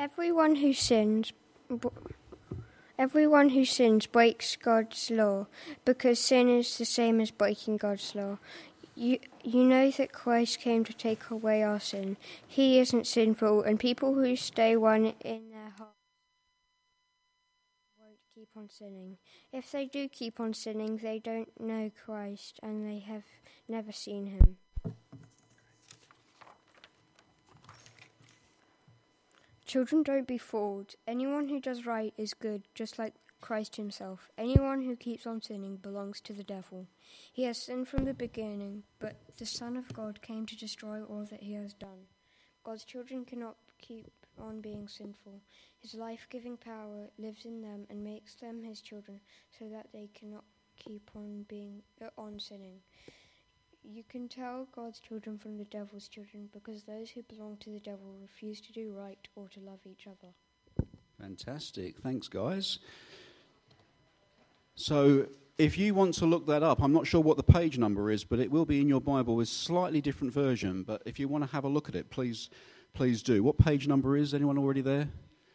Everyone who sins breaks God's law, because sin is the same as breaking God's law. You know that Christ came to take away our sin. He isn't sinful, and people who stay one in their heart won't keep on sinning. If they do keep on sinning, they don't know Christ, and they have never seen him. Children, don't be fooled. Anyone who does right is good, just like Christ himself. Anyone who keeps on sinning belongs to the devil. He has sinned from the beginning, but the Son of God came to destroy all that he has done. God's children cannot keep on being sinful. His life-giving power lives in them and makes them his children, so that they cannot keep on sinning. You can tell God's children from the devil's children, because those who belong to the devil refuse to do right or to love each other. Fantastic. Thanks, guys. So if you want to look that up, I'm not sure what the page number is, but it will be in your Bible with a slightly different version. But if you want to have a look at it, please do. What page number is? Anyone already there?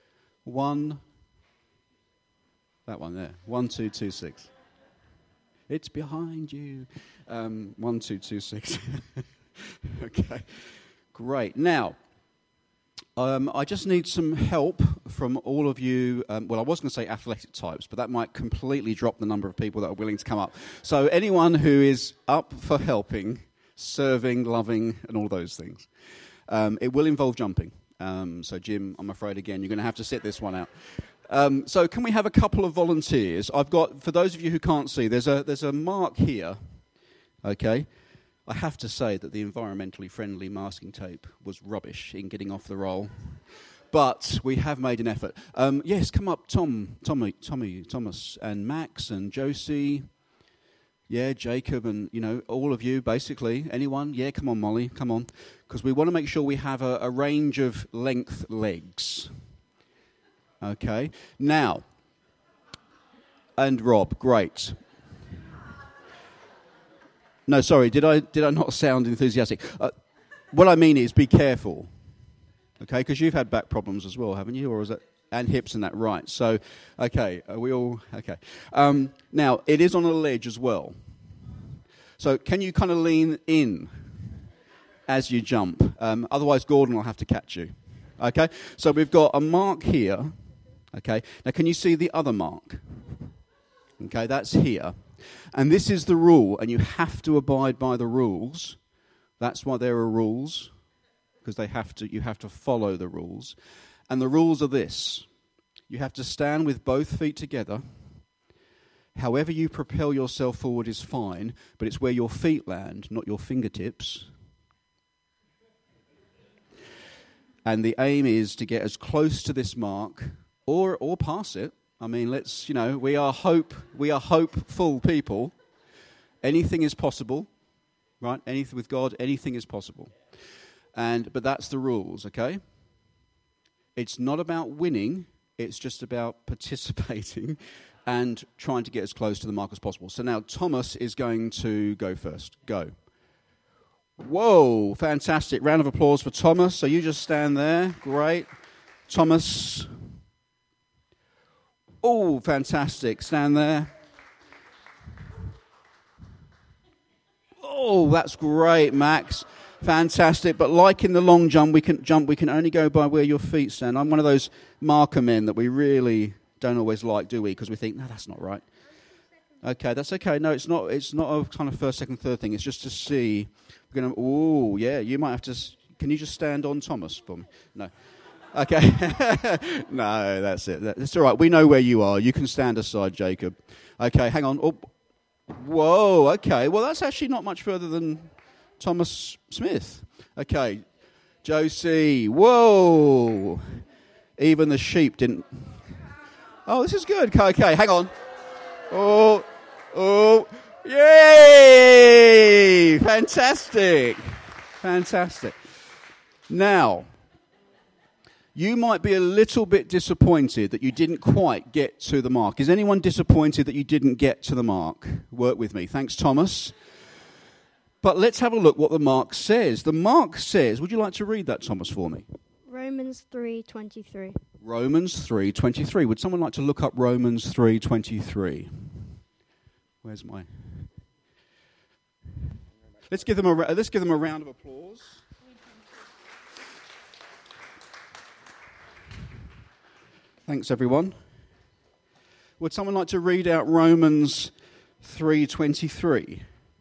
That one there. 1226. It's behind you. 1226. Okay, great. Now, I just need some help from all of you. I was going to say athletic types, but that might completely drop the number of people that are willing to come up. So anyone who is up for helping, serving, loving, and all those things. It will involve jumping. So Jim, I'm afraid, again, you're going to have to sit this one out. So can we have a couple of volunteers? I've got, for those of you who can't see, there's a mark here, okay? I have to say that the environmentally friendly masking tape was rubbish in getting off the roll, but we have made an effort. Yes, come up, Tommy, Thomas, and Max, and Josie, yeah, Jacob, and, all of you, basically. Anyone? Yeah, come on, Molly, come on. Because we want to make sure we have a range of length legs. Okay, now, and Rob, great. No, sorry, did I not sound enthusiastic? What I mean is be careful, okay, because you've had back problems as well, haven't you? Or is that, and hips and that, right. So, okay, are we all, okay. Now, it is on a ledge as well. So can you kind of lean in as you jump? Otherwise, Gordon will have to catch you. Okay, so we've got a mark here. Okay, now can you see the other mark? Okay, that's here. And this is the rule, and you have to abide by the rules. That's why there are rules, because you have to follow the rules. And the rules are this. You have to stand with both feet together. However you propel yourself forward is fine, but it's where your feet land, not your fingertips. And the aim is to get as close to this mark or pass it. I mean, we are hopeful people. Anything is possible, right? Anything with God, anything is possible. But that's the rules, okay? It's not about winning, it's just about participating and trying to get as close to the mark as possible. So now Thomas is going to go first. Go. Whoa, fantastic. Round of applause for Thomas. So you just stand there. Great. Thomas. Oh, fantastic. Stand there. Oh, that's great, Max. Fantastic. But like in the long jump, we can only go by where your feet stand. I'm one of those marker men that we really don't always like, do we? Because we think, no, that's not right. Okay, that's okay. No, it's not a kind of first, second, third thing. It's just to see. Oh, yeah, you might have to. Can you just stand on Thomas for me? No. Okay. No, that's it. That's all right. We know where you are. You can stand aside, Jacob. Okay, hang on. Oh, whoa, okay. Well, that's actually not much further than Thomas Smith. Okay, Josie. Whoa. Even the sheep didn't. Oh, this is good. Okay, hang on. Oh, yay! Fantastic. Now, you might be a little bit disappointed that you didn't quite get to the mark. Is anyone disappointed that you didn't get to the mark? Work with me. Thanks, Thomas. But let's have a look what the mark says. The mark says, would you like to read that, Thomas, for me? Romans 3:23. Romans 3:23. Would someone like to look up Romans 3:23? Where's my... Let's give them a round of applause. Thanks, everyone. Would someone like to read out Romans 3:23?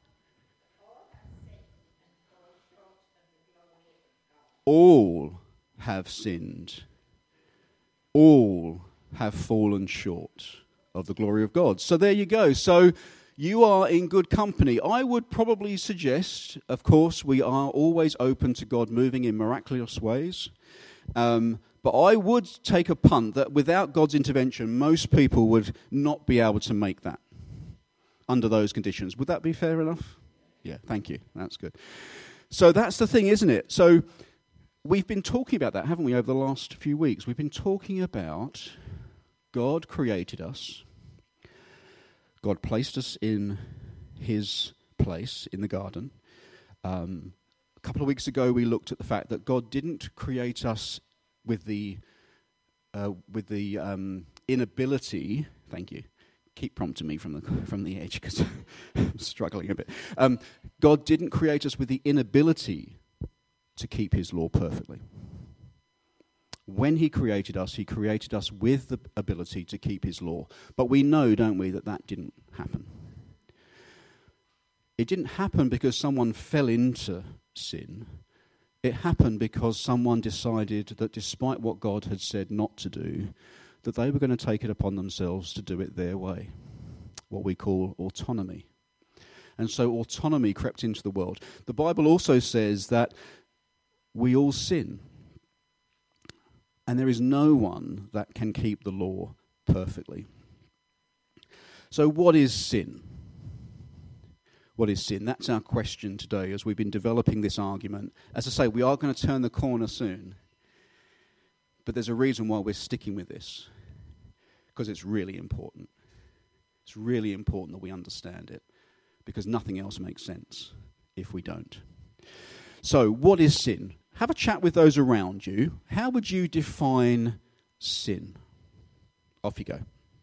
All have sinned. All have fallen short of the glory of God. So there you go. So you are in good company. I would probably suggest, of course, we are always open to God moving in miraculous ways. But I would take a punt that without God's intervention, most people would not be able to make that under those conditions. Would that be fair enough? Yeah, thank you. That's good. So that's the thing, isn't it? So we've been talking about that, haven't we, over the last few weeks? We've been talking about God created us. God placed us in his place in the garden. A couple of weeks ago, we looked at the fact that God didn't create us with the inability. Thank you. Keep prompting me from the edge because I'm struggling a bit. God didn't create us with the inability to keep his law perfectly. When he created us with the ability to keep his law. But we know, don't we, that didn't happen. It didn't happen because someone fell into sin. It happened because someone decided that despite what God had said not to do, that they were going to take it upon themselves to do it their way, what we call autonomy. And so autonomy crept into the world. The Bible also says that we all sin, and there is no one that can keep the law perfectly. So what is sin? What is sin? That's our question today as we've been developing this argument. As I say, we are going to turn the corner soon. But there's a reason why we're sticking with this. Because it's really important. It's really important that we understand it. Because nothing else makes sense if we don't. So, what is sin? Have a chat with those around you. How would you define sin? Off you go.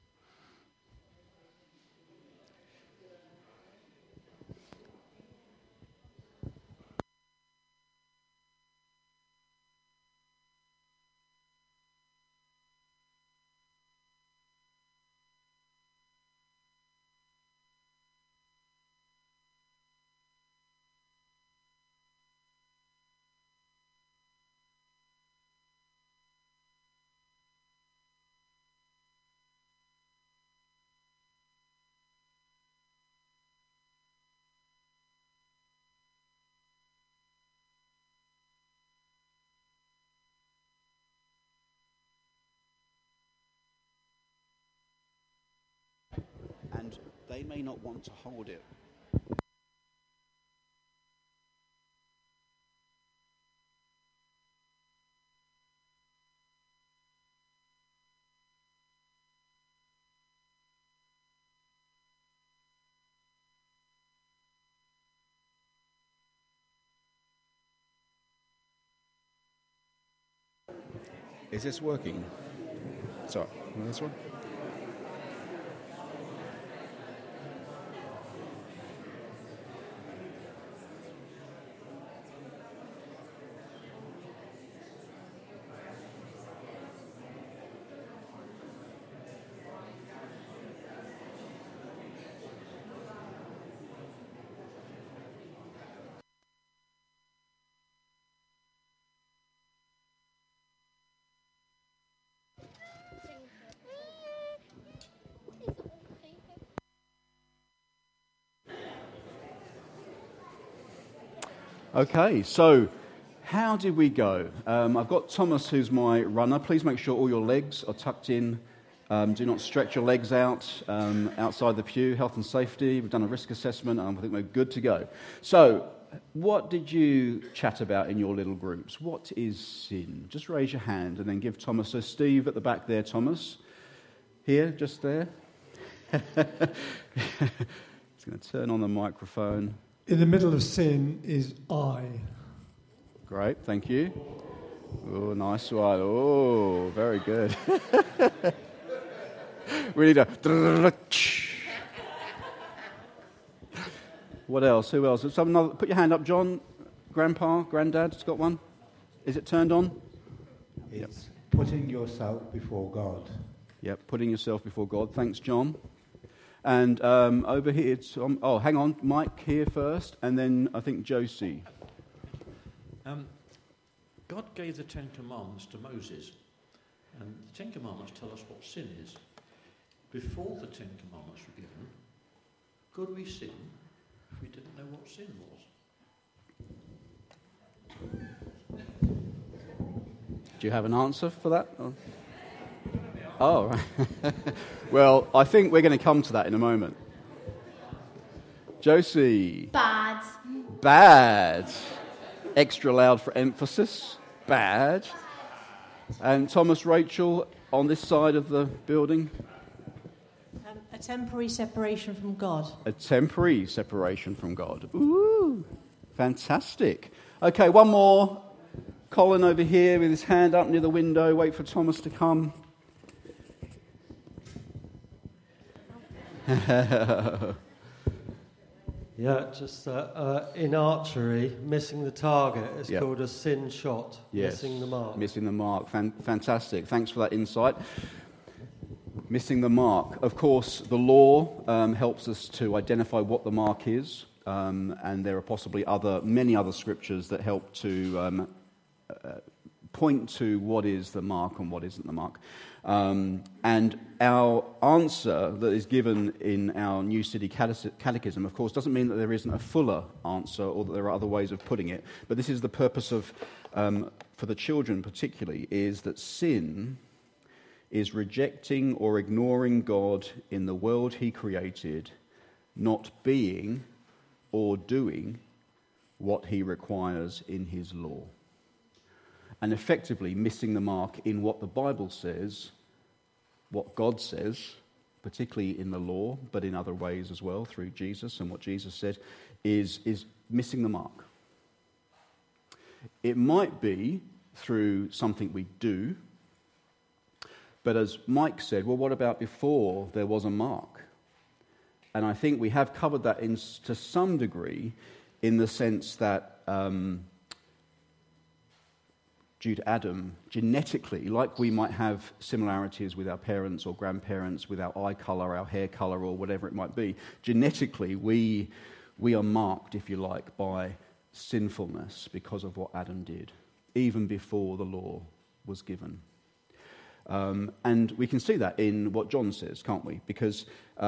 And they may not want to hold it. Is this working? Sorry, this one? Okay, so how did we go? I've got Thomas, who's my runner. Please make sure all your legs are tucked in. Do not stretch your legs out outside the pew. Health and safety. We've done a risk assessment. I think we're good to go. So, what did you chat about in your little groups? What is sin? Just raise your hand and then give Thomas. So, Steve at the back there, Thomas. Here, just there. He's going to turn on the microphone. In the middle of sin is I. Great, thank you. Oh, nice one. Oh, very good. We need a... What else? Who else? Put your hand up, John. Grandpa, Granddad's got one. Is it turned on? It's putting yourself before God. Yep, putting yourself before God. Thanks, John. And over here, hang on, Mike here first, and then I think Josie. God gave the Ten Commandments to Moses, and the Ten Commandments tell us what sin is. Before the Ten Commandments were given, could we sin if we didn't know what sin was? Do you have an answer for that? Oh, right. Well, I think we're going to come to that in a moment. Josie. Bad. Bad. Extra loud for emphasis. Bad. And Thomas, Rachel, on this side of the building? A temporary separation from God. A temporary separation from God. Ooh, fantastic. Okay, one more. Colin over here with his hand up near the window. Wait for Thomas to come. Yeah, just in archery, missing the target is called a sin shot. Yes. Missing the mark. Missing the mark. Fantastic. Thanks for that insight. Missing the mark. Of course, the law helps us to identify what the mark is, and there are possibly many other scriptures that help to point to what is the mark and what isn't the mark. And our answer that is given in our New City Catechism, of course, doesn't mean that there isn't a fuller answer or that there are other ways of putting it. But this is the purpose of, for the children particularly, is that sin is rejecting or ignoring God in the world he created, not being or doing what he requires in his law. And effectively missing the mark in what the Bible says, what God says, particularly in the law, but in other ways as well, through Jesus and what Jesus said, is missing the mark. It might be through something we do, but as Mike said, well, what about before there was a mark? And I think we have covered that to some degree in the sense that due to Adam, genetically, like we might have similarities with our parents or grandparents, with our eye colour, our hair colour, or whatever it might be, genetically we are marked, if you like, by sinfulness because of what Adam did, even before the law was given. And we can see that in what John says, can't we? Because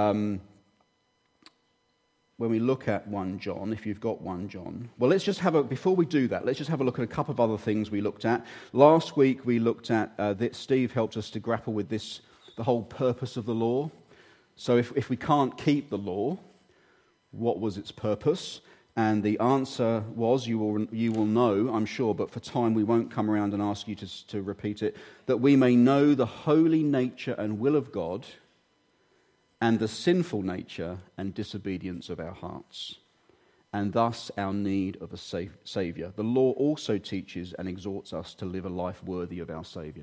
when we look at 1 John, if you've got 1 John, well, before we do that, let's just have a look at a couple of other things we looked at. Last week we looked at, Steve helped us to grapple with this, the whole purpose of the law. So if we can't keep the law, what was its purpose? And the answer was, you will know, I'm sure, but for time we won't come around and ask you to repeat it, that we may know the holy nature and will of God, and the sinful nature and disobedience of our hearts, and thus our need of a Saviour. The law also teaches and exhorts us to live a life worthy of our Saviour.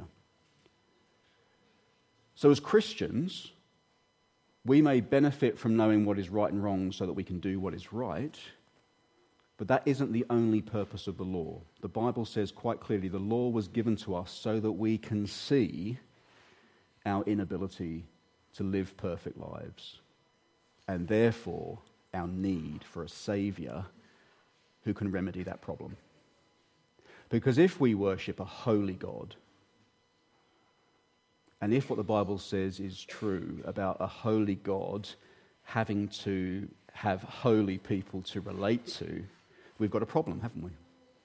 So as Christians, we may benefit from knowing what is right and wrong so that we can do what is right, but that isn't the only purpose of the law. The Bible says quite clearly the law was given to us so that we can see our inability to live perfect lives, and therefore our need for a Saviour who can remedy that problem. Because if we worship a holy God, and if what the Bible says is true about a holy God having to have holy people to relate to, we've got a problem, haven't we?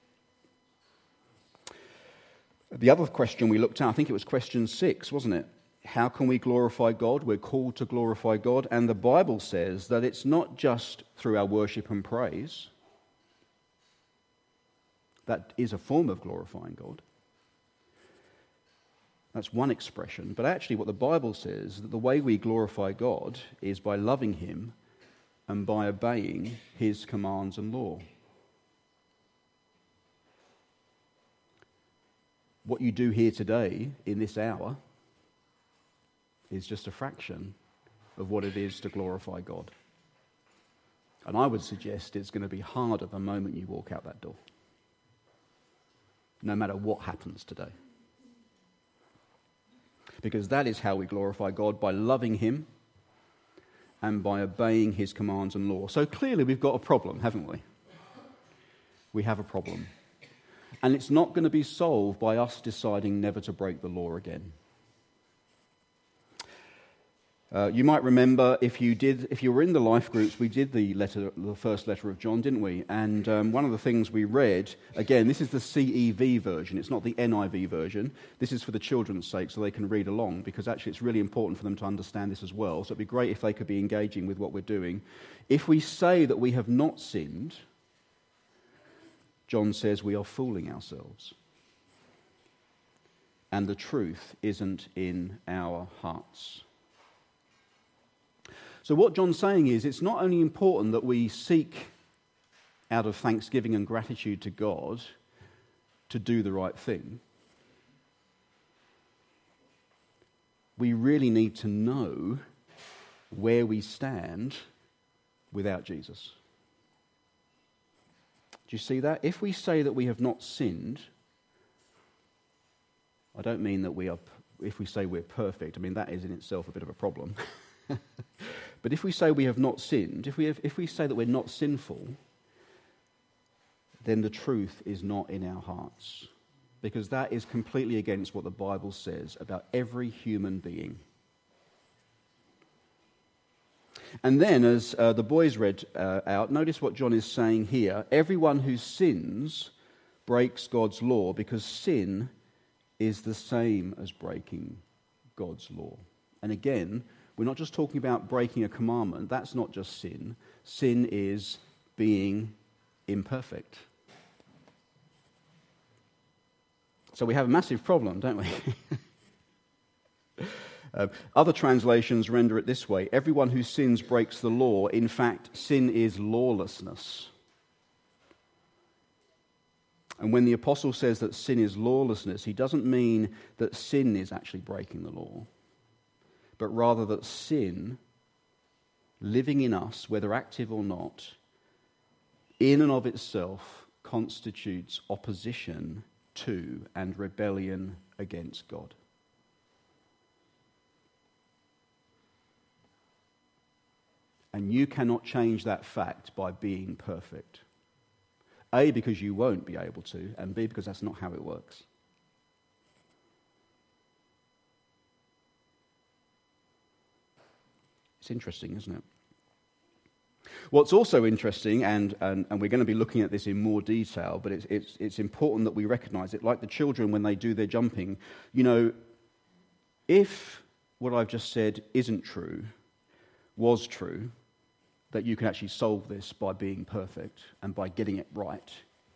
The other question we looked at, I think it was question 6, wasn't it? How can we glorify God? We're called to glorify God. And the Bible says that it's not just through our worship and praise. That is a form of glorifying God. That's one expression. But actually what the Bible says, that the way we glorify God is by loving him and by obeying his commands and law. what you do here today in this hour is just a fraction of what it is to glorify God. And I would suggest it's going to be harder the moment you walk out that door, no matter what happens today. Because that is how we glorify God, by loving him and by obeying his commands and law. So clearly we've got a problem, haven't we? We have a problem. And it's not going to be solved by us deciding never to break the law again. You might remember, if you were in the life groups, we did the first letter of John, didn't we? And one of the things we read, again, this is the CEV version, it's not the NIV version. This is for the children's sake, so they can read along, because actually it's really important for them to understand this as well. So it'd be great if they could be engaging with what we're doing. If we say that we have not sinned, John says we are fooling ourselves. And the truth isn't in our hearts. So what John's saying is, it's not only important that we seek out of thanksgiving and gratitude to God to do the right thing. We really need to know where we stand without Jesus. Do you see that? If we say that we have not sinned, I don't mean that if we say we're perfect, I mean that is in itself a bit of a problem. But if we say we have not sinned, if we say that we're not sinful, then the truth is not in our hearts. Because that is completely against what the Bible says about every human being. And then, as the boys read out, notice what John is saying here. Everyone who sins breaks God's law, because sin is the same as breaking God's law. And again, we're not just talking about breaking a commandment. That's not just sin. Sin is being imperfect. So we have a massive problem, don't we? Other translations render it this way. Everyone who sins breaks the law. In fact, sin is lawlessness. And when the apostle says that sin is lawlessness, he doesn't mean that sin is actually breaking the law, but rather that sin, living in us, whether active or not, in and of itself constitutes opposition to and rebellion against God. And you cannot change that fact by being perfect. A, because you won't be able to, and B, because that's not how it works. It's interesting, isn't it? What's also interesting, and we're going to be looking at this in more detail, but it's important that we recognize it, like the children when they do their jumping. You know, if what I've just said isn't true, was true, that you can actually solve this by being perfect and by getting it right,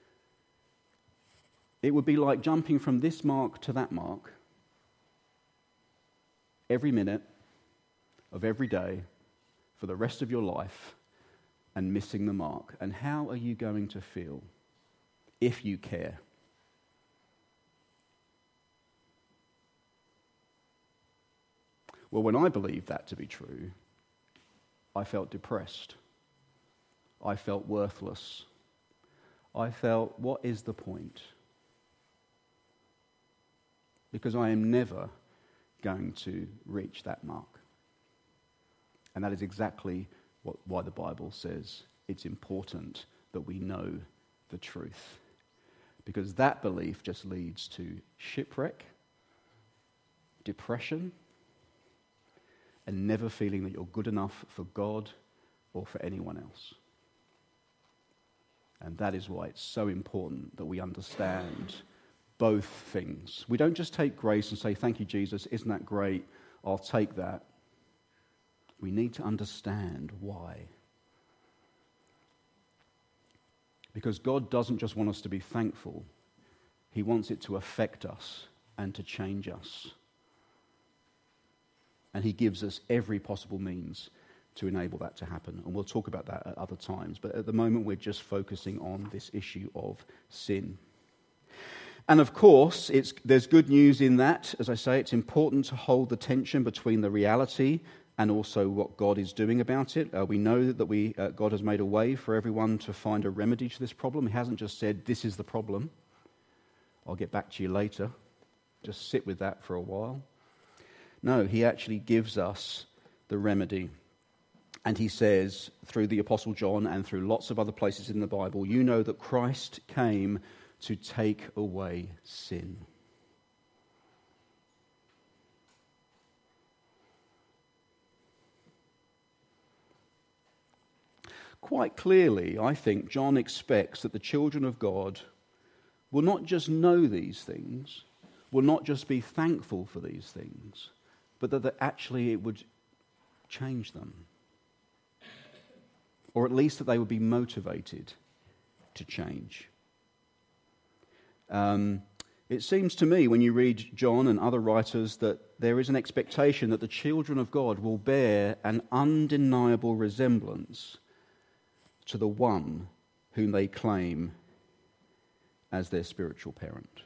it would be like jumping from this mark to that mark every minute of every day for the rest of your life and missing the mark. And how are you going to feel if you care? Well, when I believed that to be true, I felt depressed. I felt worthless. I felt, what is the point? Because I am never going to reach that mark. And that is exactly why the Bible says it's important that we know the truth. Because that belief just leads to shipwreck, depression, and never feeling that you're good enough for God or for anyone else. And that is why it's so important that we understand both things. We don't just take grace and say, thank you, Jesus, isn't that great? I'll take that. We need to understand why. Because God doesn't just want us to be thankful. He wants it to affect us and to change us. And he gives us every possible means to enable that to happen. And we'll talk about that at other times. But at the moment, we're just focusing on this issue of sin. And of course, there's good news in that. As I say, it's important to hold the tension between the reality and also what God is doing about it. We know that God has made a way for everyone to find a remedy to this problem. He hasn't just said, this is the problem. I'll get back to you later. Just sit with that for a while. No, he actually gives us the remedy. And he says, through the Apostle John and through lots of other places in the Bible, you know that Christ came to take away sin. Quite clearly, I think John expects that the children of God will not just know these things, will not just be thankful for these things, but that actually it would change them. Or at least that they would be motivated to change. It seems to me, when you read John and other writers, that there is an expectation that the children of God will bear an undeniable resemblance to the one whom they claim as their spiritual parent.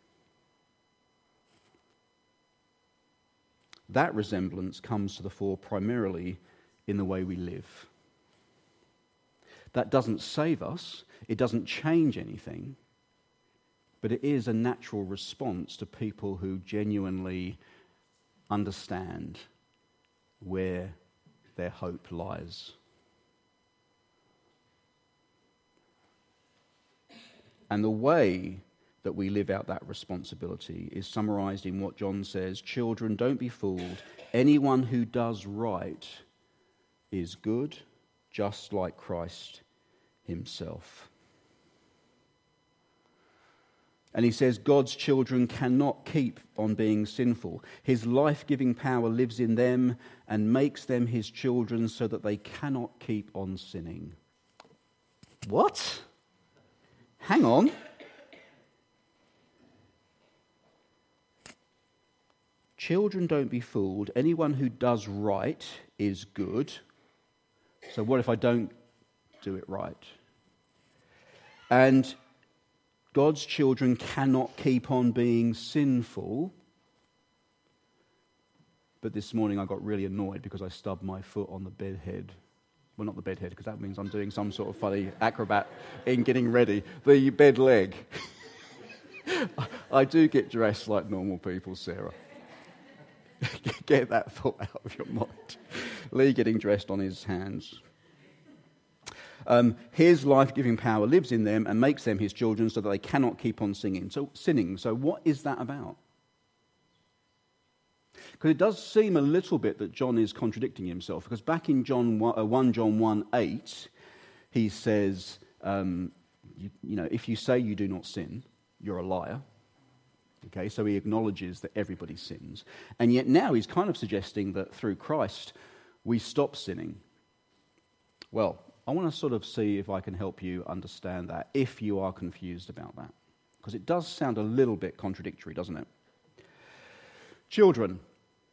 That resemblance comes to the fore primarily in the way we live. That doesn't save us, it doesn't change anything, but it is a natural response to people who genuinely understand where their hope lies. And the way that we live out that responsibility is summarized in what John says, children, don't be fooled. Anyone who does right is good, just like Christ himself. And he says God's children cannot keep on being sinful. His life-giving power lives in them and makes them his children so that they cannot keep on sinning. What? Hang on. Children, don't be fooled. Anyone who does right is good. So what if I don't do it right? And God's children cannot keep on being sinful. But this morning I got really annoyed because I stubbed my foot on the bed head. Well, not the bed head, because that means I'm doing some sort of funny acrobat in getting ready. The bed leg. I do get dressed like normal people, Sarah. Get that thought out of your mind. Lee getting dressed on his hands. His life-giving power lives in them and makes them his children so that they cannot keep on sinning. So what is that about? Because it does seem a little bit that John is contradicting himself. Because back in 1 John 1:8, he says, if you say you do not sin, you're a liar. Okay, so he acknowledges that everybody sins. And yet now he's kind of suggesting that through Christ, we stop sinning. Well, I want to sort of see if I can help you understand that, if you are confused about that. Because it does sound a little bit contradictory, doesn't it? Children,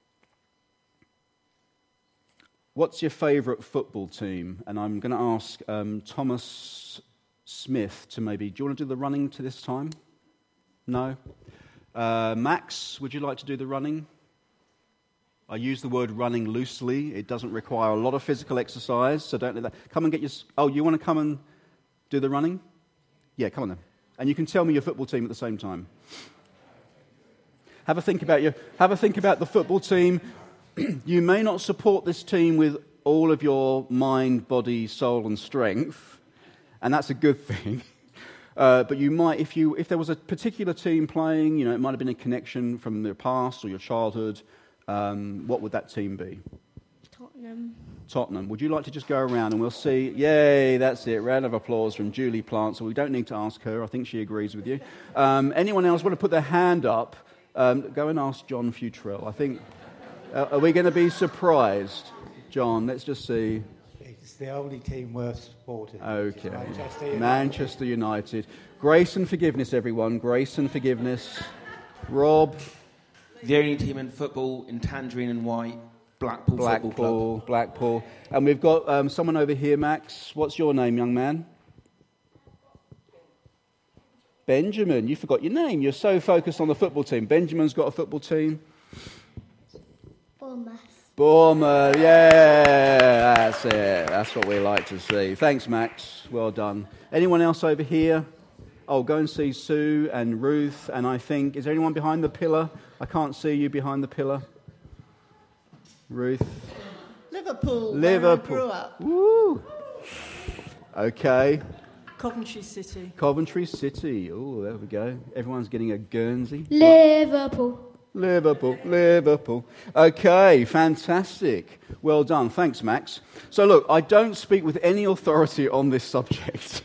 what's your favourite football team? And I'm going to ask Thomas Smith to maybe... Do you want to do the running to this time? No? Max, would you like to do the running? I use the word running loosely. It doesn't require a lot of physical exercise, so don't let that... Come and get your... Oh, you want to come and do the running? Yeah, come on then. And you can tell me your football team at the same time. Have a think about the football team. You may not support this team with all of your mind, body, soul, and strength, and that's a good thing. But you might, if there was a particular team playing, it might have been a connection from their past or your childhood. What would that team be? Tottenham. Would you like to just go around and we'll see? Yay, that's it. Round of applause from Julie Plant. So we don't need to ask her. I think she agrees with you. Anyone else want to put their hand up? Go and ask John Futrell. I think, are we going to be surprised? John, let's just see. It's the only team worth supporting. Okay. Manchester United. Grace and forgiveness, everyone. Grace and forgiveness. Rob. The only team in football in tangerine and white, Blackpool Football Club. Blackpool. And we've got someone over here, Max. What's your name, young man? Benjamin, you forgot your name. You're so focused on the football team. Benjamin's got a football team. Bournemouth, yeah, that's it. That's what we like to see. Thanks, Max. Well done. Anyone else over here? Oh, go and see Sue and Ruth. And I think, is there anyone behind the pillar? I can't see you behind the pillar. Ruth. Liverpool. Where I grew up. Woo. Okay. Coventry City. Coventry City. Oh, there we go. Everyone's getting a Guernsey. Liverpool. Okay, fantastic. Well done. Thanks, Max. So look, I don't speak with any authority on this subject.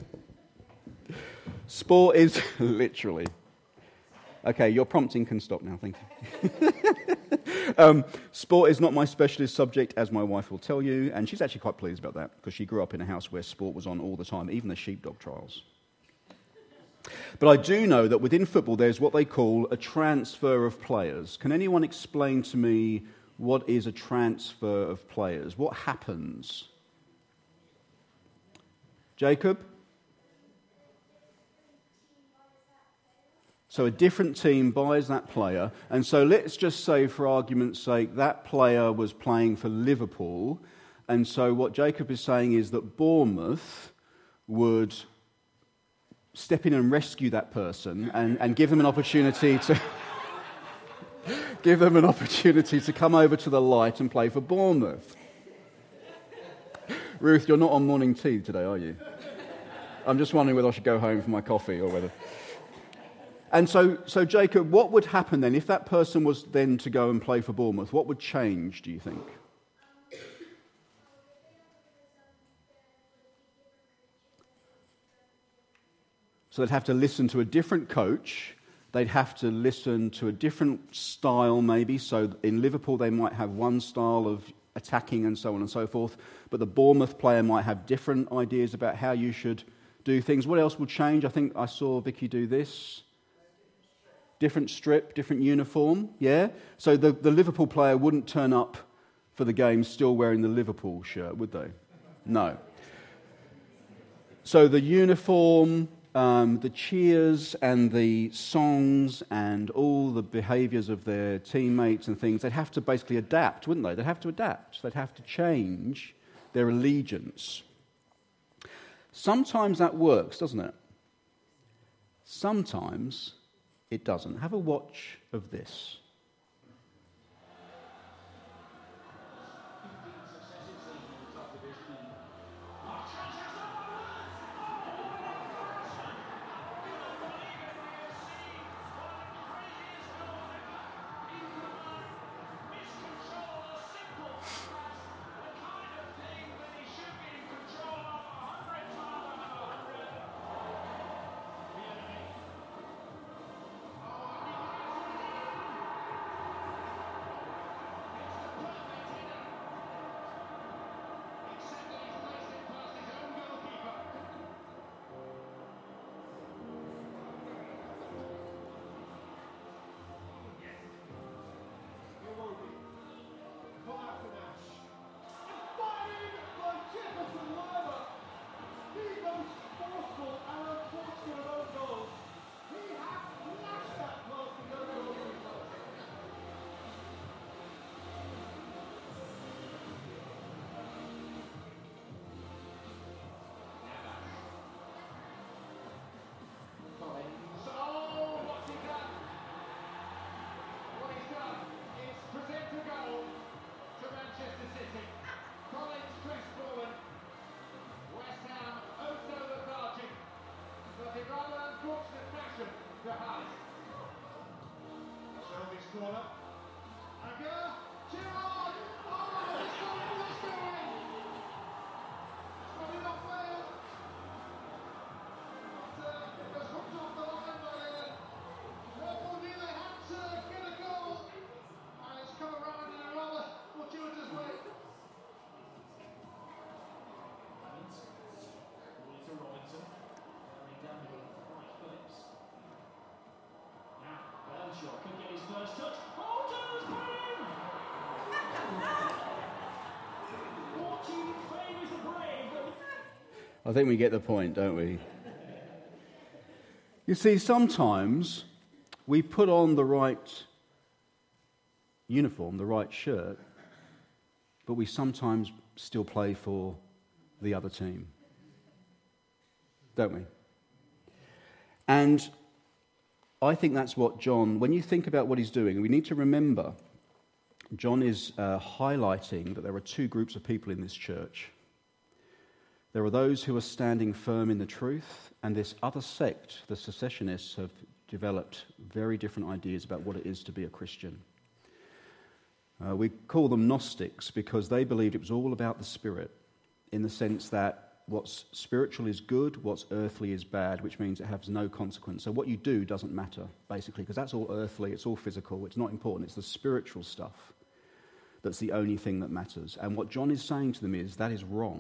Sport is literally... Okay, your prompting can stop now, thank you. Sport is not my specialist subject, as my wife will tell you, and she's actually quite pleased about that, because she grew up in a house where sport was on all the time, even the sheepdog trials. But I do know that within football there's what they call a transfer of players. Can anyone explain to me what is a transfer of players? What happens? Jacob? So a different team buys that player, and so let's just say, for argument's sake, that player was playing for Liverpool, and so what Jacob is saying is that Bournemouth would step in and rescue that person and give them an opportunity to come over to the light and play for Bournemouth. Ruth, you're not on morning tea today, are you? I'm just wondering whether I should go home for my coffee or whether... And so Jacob, what would happen then if that person was then to go and play for Bournemouth? What would change, do you think? So they'd have to listen to a different coach. They'd have to listen to a different style maybe. So in Liverpool they might have one style of attacking and so on and so forth. But the Bournemouth player might have different ideas about how you should do things. What else will change? I think I saw Vicky do this. Different strip, different uniform, yeah? So the Liverpool player wouldn't turn up for the game still wearing the Liverpool shirt, would they? No. So the uniform... the cheers and the songs and all the behaviours of their teammates and things, they'd have to basically adapt, wouldn't they? They'd have to adapt. They'd have to change their allegiance. Sometimes that works, doesn't it? Sometimes it doesn't. Have a watch of this. I think we get the point, don't we? You see, sometimes we put on the right uniform, the right shirt, but we sometimes still play for the other team. Don't we? And I think that's what John, when you think about what he's doing, we need to remember John is highlighting that there are two groups of people in this church. There are those who are standing firm in the truth, and this other sect, the secessionists, have developed very different ideas about what it is to be a Christian. We call them Gnostics because they believed it was all about the spirit, in the sense that what's spiritual is good, what's earthly is bad, which means it has no consequence. So what you do doesn't matter, basically, because that's all earthly, it's all physical, it's not important, it's the spiritual stuff that's the only thing that matters. And what John is saying to them is, that is wrong.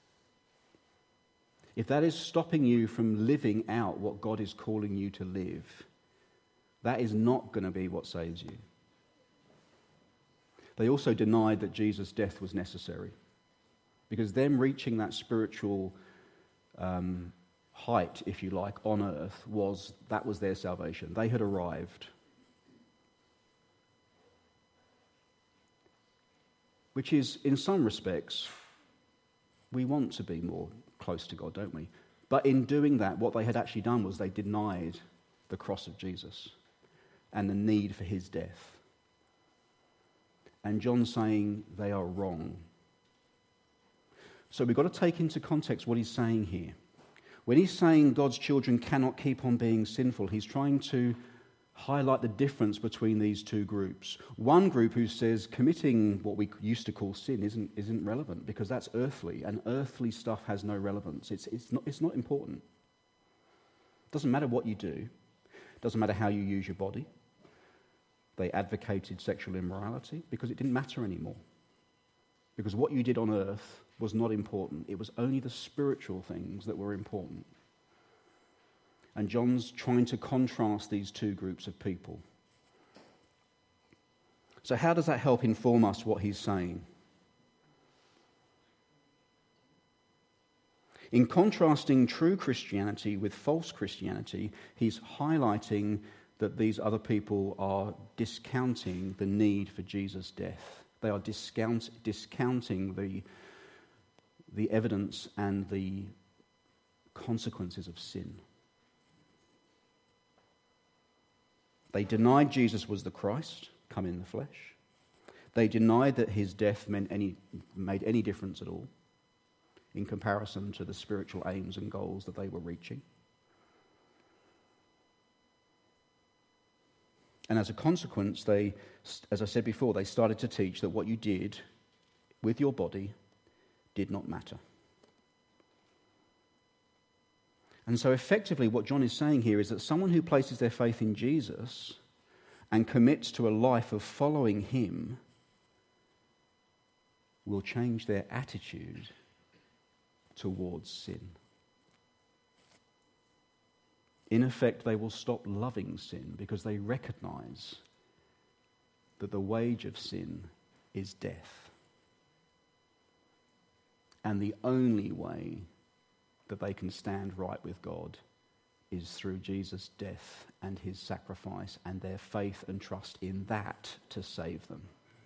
If that is stopping you from living out what God is calling you to live, that is not going to be what saves you. They also denied that Jesus' death was necessary, because them reaching that spiritual height, if you like, on earth, was their salvation. They had arrived. Which is, in some respects, we want to be more close to God, don't we? But in doing that, what they had actually done was they denied the cross of Jesus and the need for his death. And John's saying they are wrong. So we've got to take into context what he's saying here. When he's saying God's children cannot keep on being sinful, he's trying to highlight the difference between these two groups. One group who says committing what we used to call sin isn't relevant because that's earthly, and earthly stuff has no relevance. It's not important. It doesn't matter what you do. It doesn't matter how you use your body. They advocated sexual immorality because it didn't matter anymore. Because what you did on earth was not important. It was only the spiritual things that were important. And John's trying to contrast these two groups of people. So how does that help inform us what he's saying? In contrasting true Christianity with false Christianity, he's highlighting that these other people are discounting the need for Jesus' death. They are discounting the evidence and the consequences of sin. They denied Jesus was the Christ, come in the flesh. They denied that his death made any difference at all in comparison to the spiritual aims and goals that they were reaching. And as a consequence, they, as I said before, they started to teach that what you did with your body did not matter. And so effectively what John is saying here is that someone who places their faith in Jesus and commits to a life of following him will change their attitude towards sin. In effect, they will stop loving sin because they recognize that the wage of sin is death. And the only way that they can stand right with God is through Jesus' death and his sacrifice and their faith and trust in that to save them.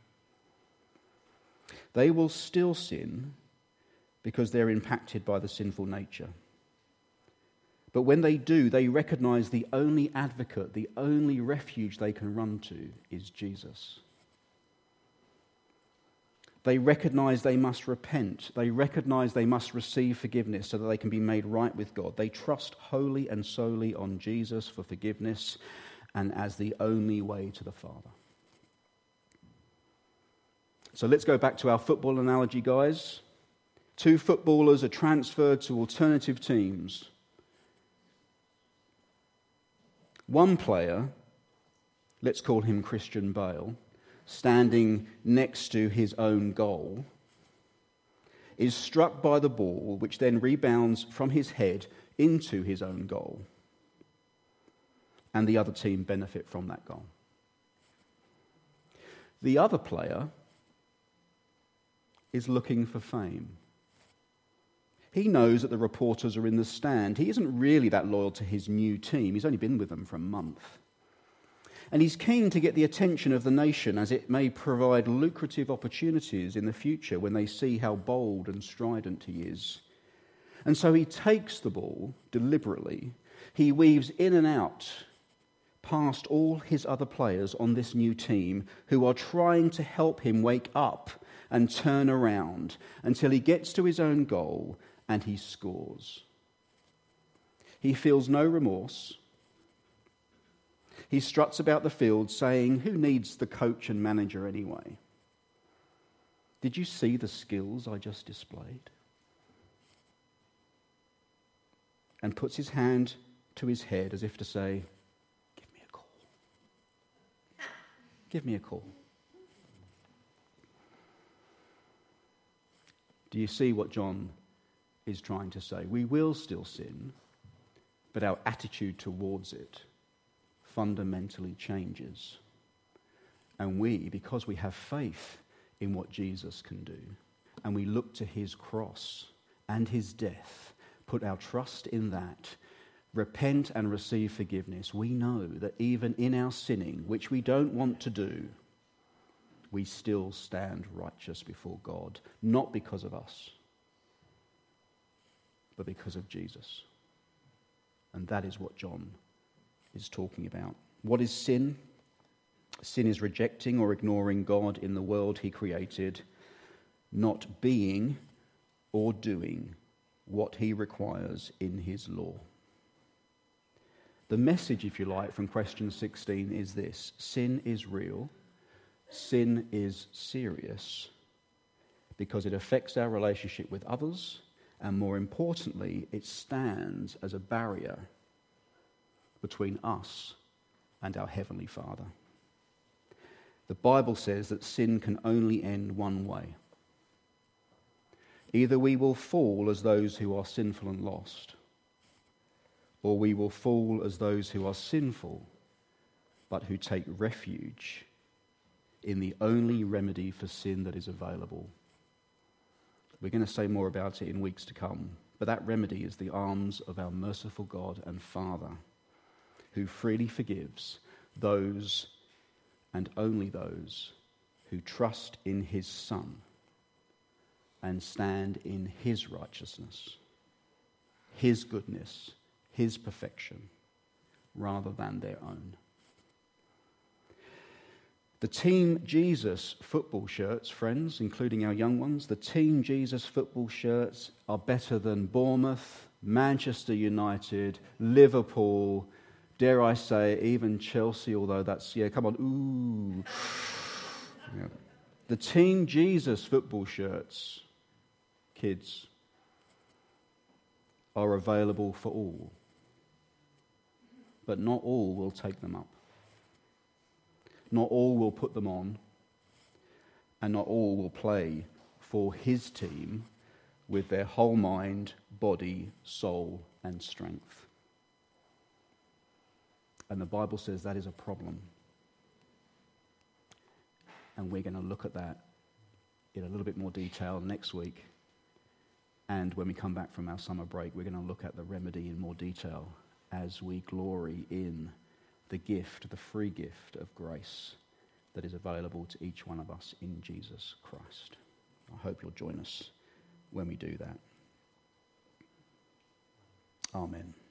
They will still sin because they're impacted by the sinful nature. But when they do, they recognize the only advocate, the only refuge they can run to is Jesus. They recognize they must repent. They recognize they must receive forgiveness so that they can be made right with God. They trust wholly and solely on Jesus for forgiveness and as the only way to the Father. So let's go back to our football analogy, guys. Two footballers are transferred to alternative teams. One player, let's call him Christian Bale, standing next to his own goal, is struck by the ball, which then rebounds from his head into his own goal. And the other team benefit from that goal. The other player is looking for fame. He knows that the reporters are in the stand. He isn't really that loyal to his new team. He's only been with them for a month. And he's keen to get the attention of the nation, as it may provide lucrative opportunities in the future when they see how bold and strident he is. And so he takes the ball deliberately. He weaves in and out past all his other players on this new team who are trying to help him wake up and turn around until he gets to his own goal and he scores. He feels no remorse. He struts about the field saying, "Who needs the coach and manager anyway? Did you see the skills I just displayed?" And puts his hand to his head as if to say, "Give me a call. Give me a call." Do you see what John is trying to say? We will still sin, but our attitude towards it fundamentally changes. And we, because we have faith in what Jesus can do, and we look to his cross and his death, put our trust in that, repent and receive forgiveness, we know that even in our sinning, which we don't want to do, we still stand righteous before God, not because of us, but because of Jesus. And that is what John is talking about. What is sin? Sin is rejecting or ignoring God in the world he created, not being or doing what he requires in his law. The message, if you like, from question 16 is this: sin is real, sin is serious, because it affects our relationship with others, and more importantly, it stands as a barrier between us and our Heavenly Father. The Bible says that sin can only end one way. Either we will fall as those who are sinful and lost, or we will fall as those who are sinful, but who take refuge in the only remedy for sin that is available. We're going to say more about it in weeks to come, but that remedy is the arms of our merciful God and Father, who freely forgives those and only those who trust in his Son and stand in his righteousness, his goodness, his perfection, rather than their own. The Team Jesus football shirts, friends, including our young ones, the Team Jesus football shirts are better than Bournemouth, Manchester United, Liverpool, dare I say, even Chelsea, although that's, come on, ooh. Yeah. The Team Jesus football shirts, kids, are available for all. But not all will take them up. Not all will put them on, and not all will play for his team with their whole mind, body, soul, and strength. And the Bible says that is a problem. And we're going to look at that in a little bit more detail next week. And when we come back from our summer break, we're going to look at the remedy in more detail as we glory in the gift, the free gift of grace that is available to each one of us in Jesus Christ. I hope you'll join us when we do that. Amen.